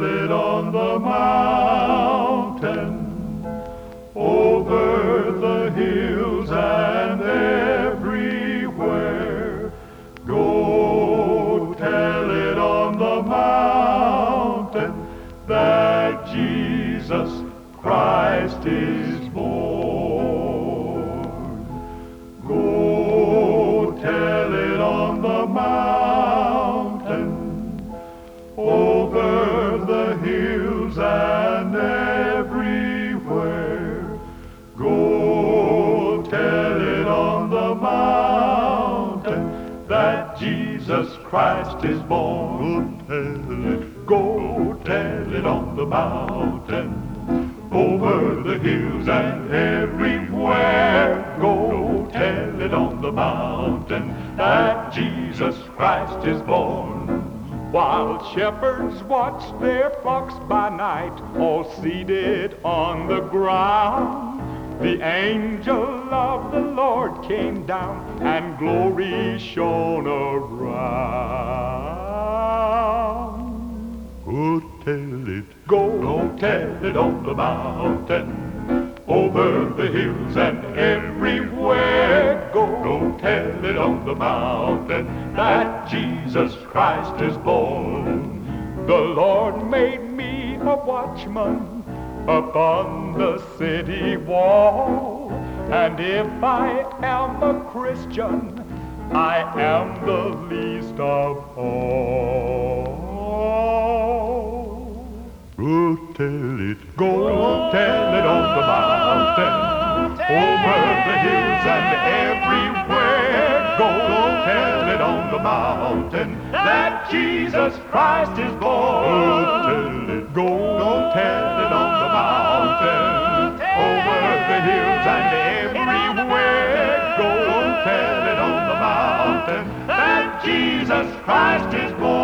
tell it on the mountain, over the hills and everywhere. Go tell it on the mountain that Jesus Christ is born. Go tell it on the mountain, over the hills and everywhere. Go tell it on the mountain that Jesus Christ is born. Go tell it on the mountain, over the hills and everywhere. Go tell it on the mountain that Jesus Christ is born. While shepherds watched their flocks by night, all seated on the ground, the angel of the Lord came down, and glory shone around. Go tell it, go tell it on the mountain, over the hills and everywhere. Go tell it on the mountain that Jesus Christ is born. The Lord made me a watchman upon the city wall, and if I am a Christian, I am the least of all. Go tell it on the mountain, over the hills and everywhere. Go tell it on the mountain that Jesus Christ is born. Go tell it on the mountain, over the hills and everywhere. Go tell it on the mountain that Jesus Christ is born.